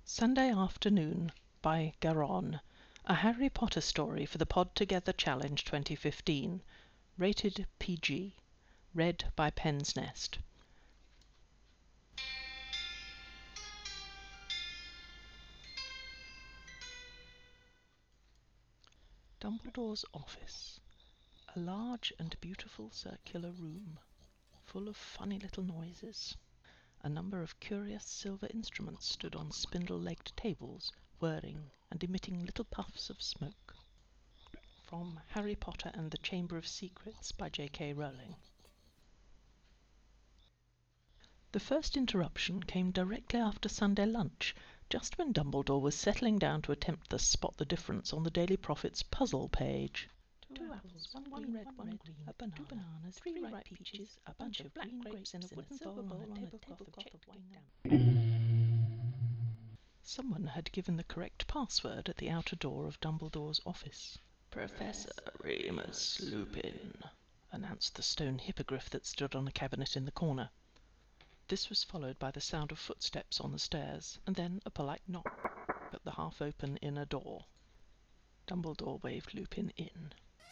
Sunday Afternoon by Garonne, a Harry Potter story for the Pod Together Challenge 2015, rated PG, read by Pen's Nest. Dumbledore's office, a large and beautiful circular room, full of funny little noises. A number of curious silver instruments stood on spindle-legged tables, whirring and emitting little puffs of smoke. From Harry Potter and the Chamber of Secrets by J.K. Rowling. The first interruption came directly after Sunday lunch, just when Dumbledore was settling down to attempt the Spot the Difference on the Daily Prophet's puzzle page. Two apples, one red, one green, a banana, two bananas, three ripe peaches, a bunch of black grapes in a wooden bowl on a tablecloth of checked white down. Someone had given the correct password at the outer door of Dumbledore's office. "Professor Remus Lupin," announced the stone hippogriff that stood on a cabinet in the corner. This was followed by the sound of footsteps on the stairs, and then a polite knock at the half-open inner door. Dumbledore waved Lupin in.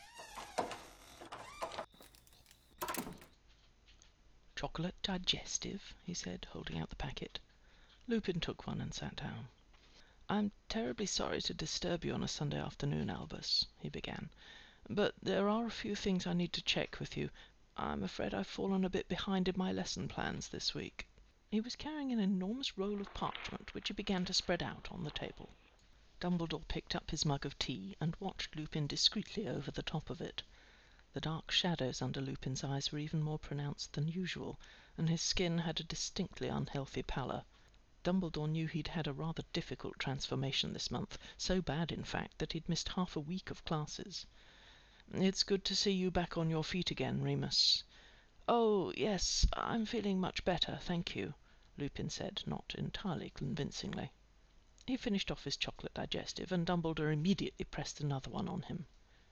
"Chocolate digestive?" he said, holding out the packet. Lupin took one and sat down. "I'm terribly sorry to disturb you on a Sunday afternoon, Albus," he began, "but there are a few things I need to check with you. I'm afraid I've fallen a bit behind in my lesson plans this week." He was carrying an enormous roll of parchment, which he began to spread out on the table. Dumbledore picked up his mug of tea and watched Lupin discreetly over the top of it. The dark shadows under Lupin's eyes were even more pronounced than usual, and his skin had a distinctly unhealthy pallor. Dumbledore knew he'd had a rather difficult transformation this month, so bad, in fact, that he'd missed half a week of classes. "It's good to see you back on your feet again, Remus." "Oh, yes, I'm feeling much better, thank you," Lupin said, not entirely convincingly. He finished off his chocolate digestive, and Dumbledore immediately pressed another one on him.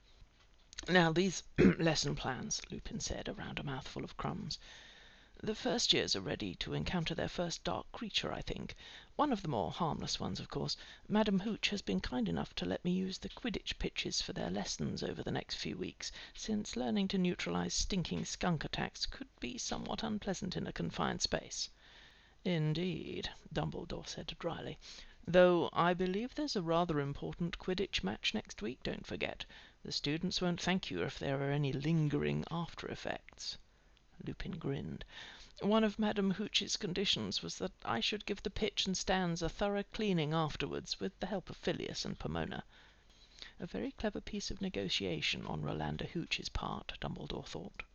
"Now, these lesson plans," Lupin said, around a mouthful of crumbs. "The first years are ready to encounter their first dark creature, I think. One of the more harmless ones, of course. Madam Hooch has been kind enough to let me use the Quidditch pitches for their lessons over the next few weeks, since learning to neutralize stinking skunk attacks could be somewhat unpleasant in a confined space." "Indeed," Dumbledore said dryly. "Though I believe there's a rather important Quidditch match next week, don't forget. The students won't thank you if there are any lingering after-effects." Lupin grinned. "One of Madam Hooch's conditions was that I should give the pitch and stands a thorough cleaning afterwards, with the help of Phileas and Pomona." A very clever piece of negotiation on Rolanda Hooch's part, Dumbledore thought.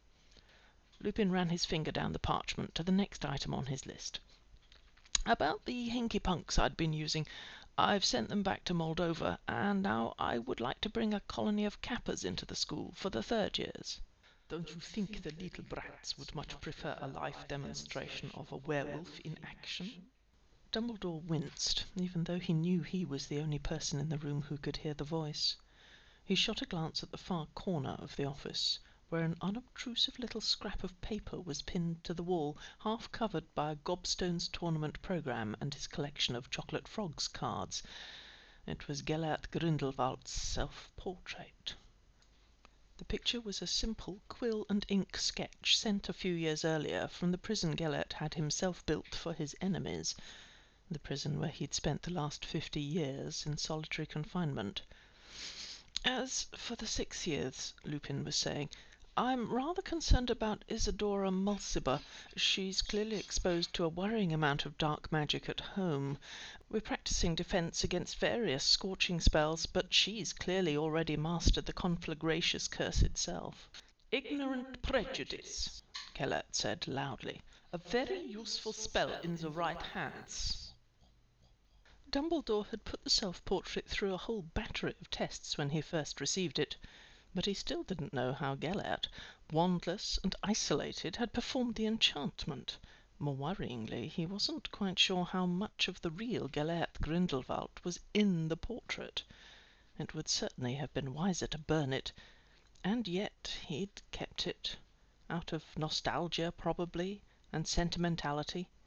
Lupin ran his finger down the parchment to the next item on his list. "About the hinky-punks I'd been using. I've sent them back to Moldova, and now I would like to bring a colony of Kappas into the school for the third years." "Don't you think the little brats would much prefer a live demonstration of a werewolf in action?" Dumbledore winced, even though he knew he was the only person in the room who could hear the voice. He shot a glance at the far corner of the office, where an unobtrusive little scrap of paper was pinned to the wall, half covered by a Gobstones tournament programme and his collection of Chocolate Frogs cards. It was Gellert Grindelwald's self-portrait. The picture was a simple quill and ink sketch sent a few years earlier from the prison Gellert had himself built for his enemies, the prison where he'd spent the last 50 years in solitary confinement. "As for the 6th years," Lupin was saying, "I'm rather concerned about Isidora Mulciber. She's clearly exposed to a worrying amount of dark magic at home. We're practicing defense against various scorching spells, but she's clearly already mastered the conflagracious curse itself." "Ignorant prejudice," Gellert said loudly. "A very useful spell in the right hands." Dumbledore had put the self-portrait through a whole battery of tests when he first received it, but he still didn't know how Gellert, wandless and isolated, had performed the enchantment. More worryingly, he wasn't quite sure how much of the real Gellert Grindelwald was in the portrait. It would certainly have been wiser to burn it, and yet he'd kept it, out of nostalgia probably, and sentimentality.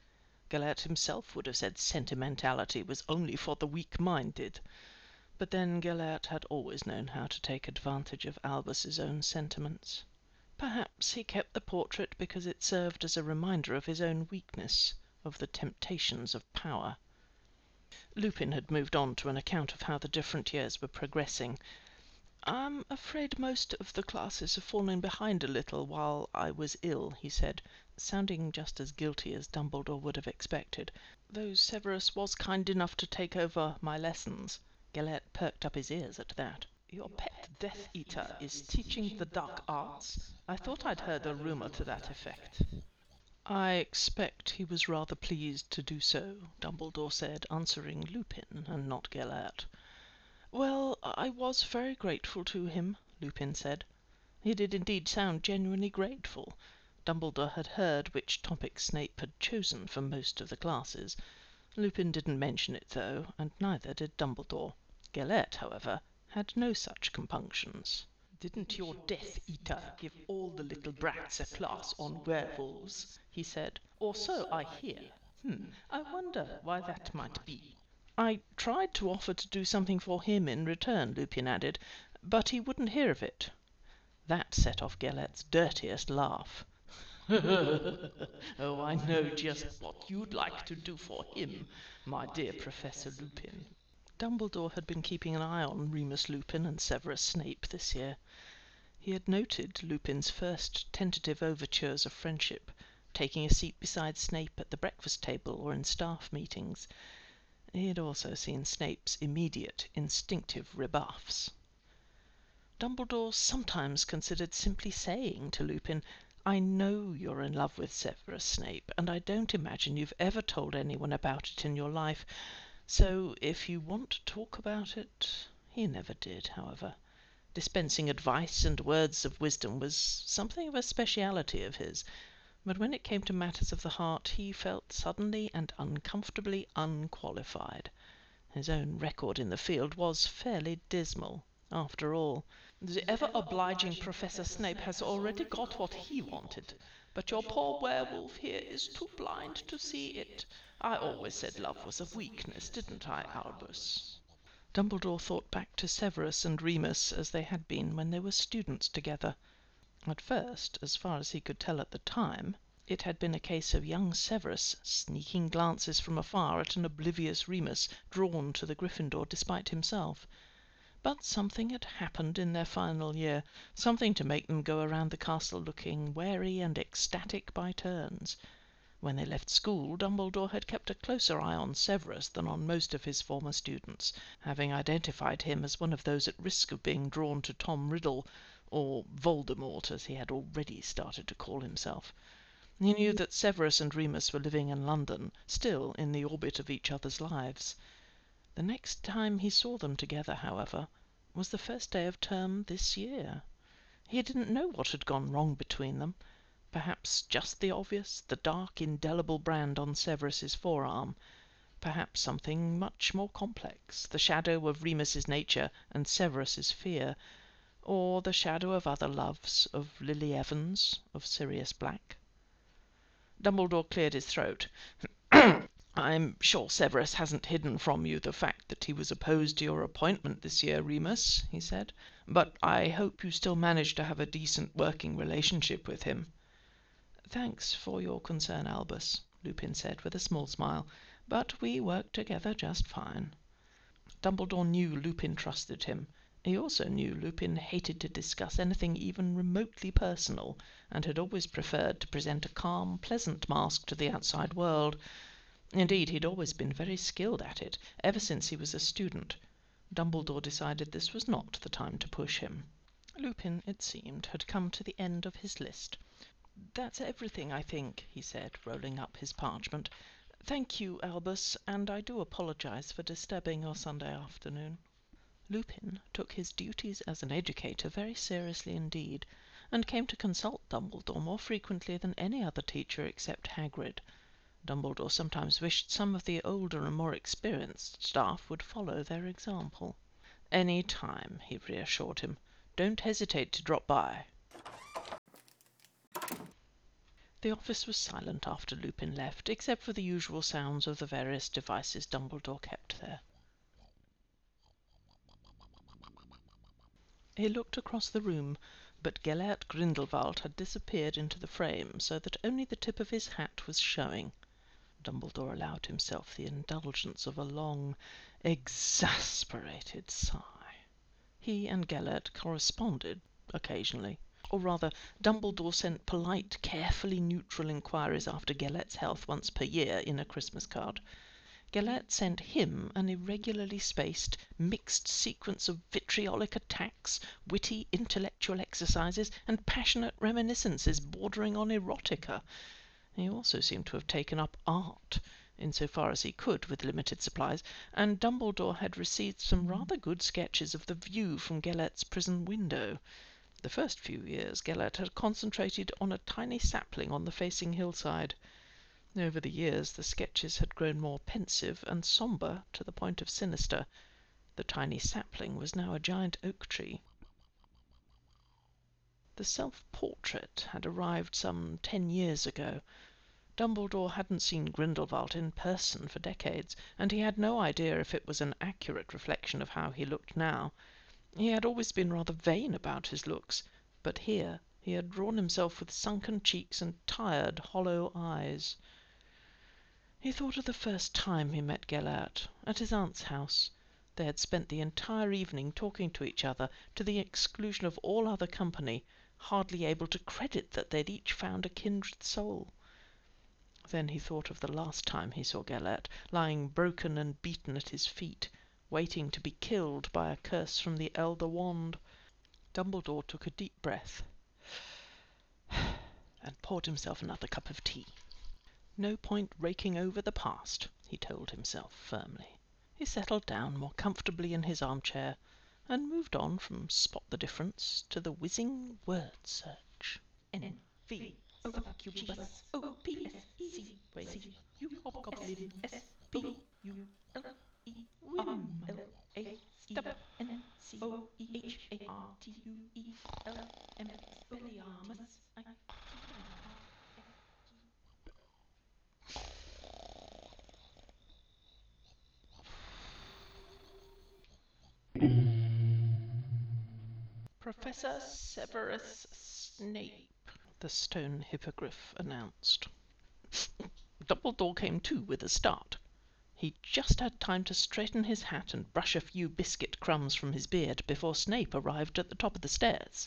Gellert himself would have said sentimentality was only for the weak-minded. But then Gellert had always known how to take advantage of Albus's own sentiments. Perhaps he kept the portrait because it served as a reminder of his own weakness, of the temptations of power. Lupin had moved on to an account of how the different years were progressing. "I'm afraid most of the classes have fallen behind a little while I was ill," he said, sounding just as guilty as Dumbledore would have expected, "though Severus was kind enough to take over my lessons." Gellert perked up his ears at that. "Your pet Death Eater is teaching the dark arts? I thought I'd heard a rumour to that effect." "I expect he was rather pleased to do so," Dumbledore said, answering Lupin and not Gellert. "Well, I was very grateful to him," Lupin said. He did indeed sound genuinely grateful. Dumbledore had heard which topic Snape had chosen for most of the classes. Lupin didn't mention it, though, and neither did Dumbledore. Gellert, however, had no such compunctions. "Didn't your Death Eater give all the little brats a class on werewolves?" he said. "Or so I hear. I wonder why that might be." "I tried to offer to do something for him in return," Lupin added, "but he wouldn't hear of it." That set off Gellert's dirtiest laugh. "Oh, I know just what you'd like to do for him, my dear Professor Lupin." Dumbledore had been keeping an eye on Remus Lupin and Severus Snape this year. He had noted Lupin's first tentative overtures of friendship, taking a seat beside Snape at the breakfast table or in staff meetings. He had also seen Snape's immediate, instinctive rebuffs. Dumbledore sometimes considered simply saying to Lupin, "I know you're in love with Severus Snape, and I don't imagine you've ever told anyone about it in your life. So if you want to talk about it—" He never did, however. Dispensing advice and words of wisdom was something of a speciality of his, but when it came to matters of the heart he felt suddenly and uncomfortably unqualified. His own record in the field was fairly dismal, after all. "The ever-obliging Professor Snape has already got what he wanted, but your poor werewolf here is too blind to see it. I always said love was a weakness, didn't I, Albus?" Dumbledore thought back to Severus and Remus as they had been when they were students together. At first, as far as he could tell at the time, it had been a case of young Severus sneaking glances from afar at an oblivious Remus drawn to the Gryffindor despite himself. But something had happened in their final year, something to make them go around the castle looking wary and ecstatic by turns. When they left school, Dumbledore had kept a closer eye on Severus than on most of his former students, having identified him as one of those at risk of being drawn to Tom Riddle, or Voldemort, as he had already started to call himself. He knew that Severus and Remus were living in London, still in the orbit of each other's lives. The next time he saw them together, however, was the first day of term this year. He didn't know what had gone wrong between them. Perhaps just the obvious, the dark, indelible brand on Severus's forearm. Perhaps something much more complex, the shadow of Remus's nature and Severus's fear, or the shadow of other loves, of Lily Evans, of Sirius Black. Dumbledore cleared his throat. "I'm sure Severus hasn't hidden from you the fact that he was opposed to your appointment this year, Remus," he said. "But I hope you still manage to have a decent working relationship with him." "Thanks for your concern, Albus," Lupin said with a small smile, "but we work together just fine." Dumbledore knew Lupin trusted him. He also knew Lupin hated to discuss anything even remotely personal, and had always preferred to present a calm, pleasant mask to the outside world. Indeed, he'd always been very skilled at it, ever since he was a student. Dumbledore decided this was not the time to push him. Lupin, it seemed, had come to the end of his list. "That's everything, I think," he said, rolling up his parchment. "Thank you, Albus, and I do apologize for disturbing your Sunday afternoon." Lupin took his duties as an educator very seriously indeed, and came to consult Dumbledore more frequently than any other teacher except Hagrid. Dumbledore sometimes wished some of the older and more experienced staff would follow their example. "Any time," he reassured him. "Don't hesitate to drop by." The office was silent after Lupin left, except for the usual sounds of the various devices Dumbledore kept there. He looked across the room, but Gellert Grindelwald had disappeared into the frame, so that only the tip of his hat was showing. Dumbledore allowed himself the indulgence of a long, exasperated sigh. He and Gellert corresponded occasionally. Or rather, Dumbledore sent polite, carefully neutral inquiries after Gellert's health once per year in a Christmas card. Gellert sent him an irregularly spaced, mixed sequence of vitriolic attacks, witty intellectual exercises, and passionate reminiscences bordering on erotica. He also seemed to have taken up art, in so far as he could with limited supplies, and Dumbledore had received some rather good sketches of the view from Gellert's prison window. The first few years Gellert had concentrated on a tiny sapling on the facing hillside. Over the years the sketches had grown more pensive and sombre to the point of sinister. The tiny sapling was now a giant oak tree. The self-portrait had arrived some 10 years ago. Dumbledore hadn't seen Grindelwald in person for decades, and he had no idea if it was an accurate reflection of how he looked now. He had always been rather vain about his looks, but here he had drawn himself with sunken cheeks and tired, hollow eyes. He thought of the first time he met Gellert, at his aunt's house. They had spent the entire evening talking to each other, to the exclusion of all other company, hardly able to credit that they had each found a kindred soul. Then he thought of the last time he saw Gellert, lying broken and beaten at his feet, waiting to be killed by a curse from the Elder Wand. Dumbledore took a deep breath and poured himself another cup of tea. No point raking over the past, he told himself firmly. He settled down more comfortably in his armchair and moved on from Spot the Difference to the whizzing word search. N-V-O-Q-B-U-O-P-S-E-C-U Hobgoblin S-P-U-L-A-W-N-C-O-E-H-A-R-T-U-E-L-M-Expelliarmus. Professor Severus Snape, the stone hippogriff announced. Dumbledore came to with a start. He just had time to straighten his hat and brush a few biscuit crumbs from his beard before Snape arrived at the top of the stairs.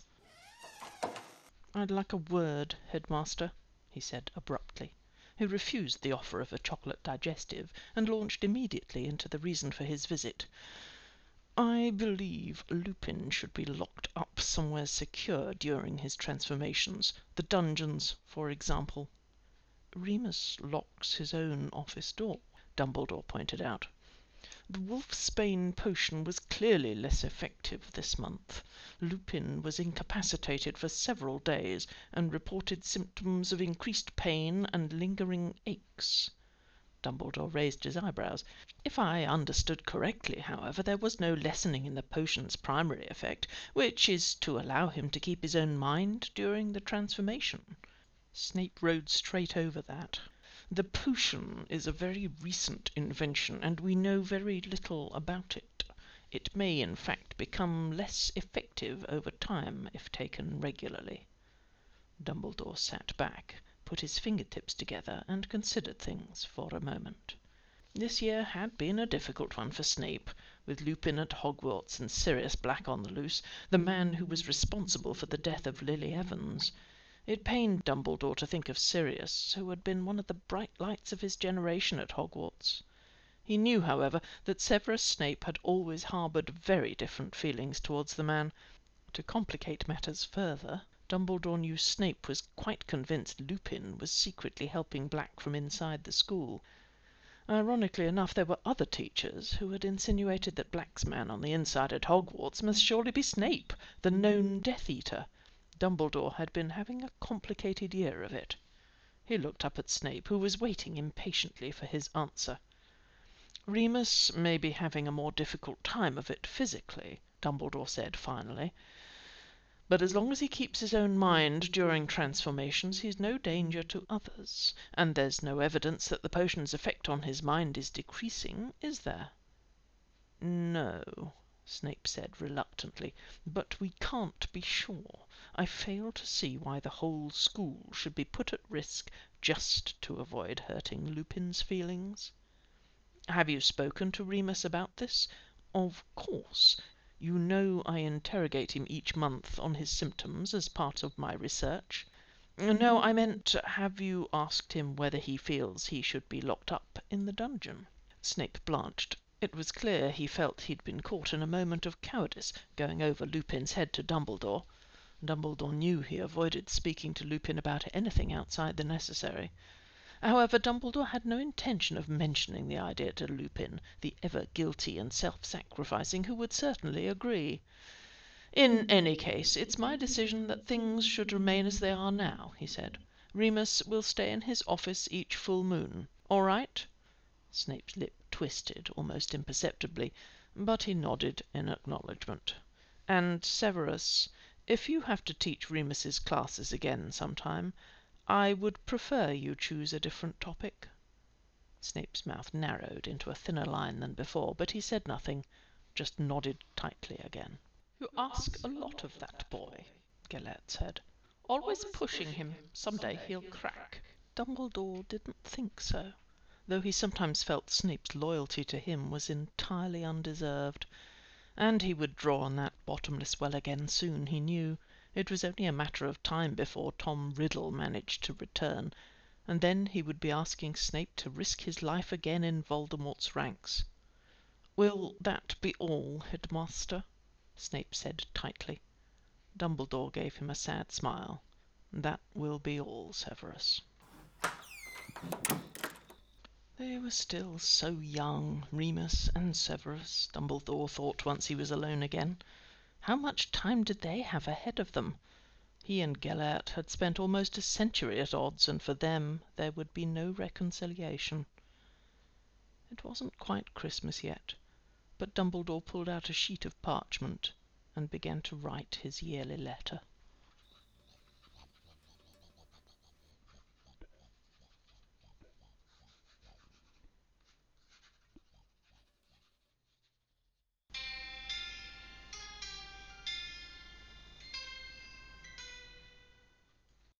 "I'd like a word, Headmaster," he said abruptly. He refused the offer of a chocolate digestive, and launched immediately into the reason for his visit. "I believe Lupin should be locked up somewhere secure during his transformations. The dungeons, for example." "Remus locks his own office door," Dumbledore pointed out. "The wolfsbane potion was clearly less effective this month. Lupin was incapacitated for several days, and reported symptoms of increased pain and lingering aches." Dumbledore raised his eyebrows. "If I understood correctly, however, there was no lessening in the potion's primary effect, which is to allow him to keep his own mind during the transformation." Snape rode straight over that. "The potion is a very recent invention, and we know very little about it. It may, in fact, become less effective over time if taken regularly." Dumbledore sat back, put his fingertips together, and considered things for a moment. This year had been a difficult one for Snape, with Lupin at Hogwarts and Sirius Black on the loose, the man who was responsible for the death of Lily Evans. It pained Dumbledore to think of Sirius, who had been one of the bright lights of his generation at Hogwarts. He knew, however, that Severus Snape had always harboured very different feelings towards the man. To complicate matters further, Dumbledore knew Snape was quite convinced Lupin was secretly helping Black from inside the school. Ironically enough, there were other teachers who had insinuated that Black's man on the inside at Hogwarts must surely be Snape, the known Death Eater. Dumbledore had been having a complicated year of it. He looked up at Snape, who was waiting impatiently for his answer. "Remus may be having a more difficult time of it physically," Dumbledore said finally, But as long as he keeps his own mind during transformations, he's no danger to others. And there's no evidence that the potion's effect on his mind is decreasing, is there?" "No," Snape said reluctantly, "but we can't be sure. I fail to see why the whole school should be put at risk just to avoid hurting Lupin's feelings." "Have you spoken to Remus about this?" "Of course. You know I interrogate him each month on his symptoms as part of my research." "No, I meant, have you asked him whether he feels he should be locked up in the dungeon?" Snape blanched. It was clear he felt he'd been caught in a moment of cowardice, going over Lupin's head to Dumbledore. Dumbledore knew he avoided speaking to Lupin about anything outside the necessary. However, Dumbledore had no intention of mentioning the idea to Lupin, the ever-guilty and self-sacrificing, who would certainly agree. "In any case, it's my decision that things should remain as they are now," he said. "Remus will stay in his office each full moon. All right?" Snape's lip twisted almost imperceptibly, but he nodded in acknowledgment. "And Severus, if you have to teach Remus's classes again sometime, I would prefer you choose a different topic." Snape's mouth narrowed into a thinner line than before, but he said nothing, just nodded tightly again. "You ask a lot of that boy," Gellert said. "Always pushing him. Some day he'll crack." Dumbledore didn't think so, though he sometimes felt Snape's loyalty to him was entirely undeserved. And he would draw on that bottomless well again soon, he knew. It was only a matter of time before Tom Riddle managed to return, and then he would be asking Snape to risk his life again in Voldemort's ranks. "Will that be all, Headmaster?" Snape said tightly. Dumbledore gave him a sad smile. "That will be all, Severus." They were still so young, Remus and Severus, Dumbledore thought once he was alone again. How much time did they have ahead of them? He and Gellert had spent almost a century at odds, and for them there would be no reconciliation. It wasn't quite Christmas yet, but Dumbledore pulled out a sheet of parchment and began to write his yearly letter.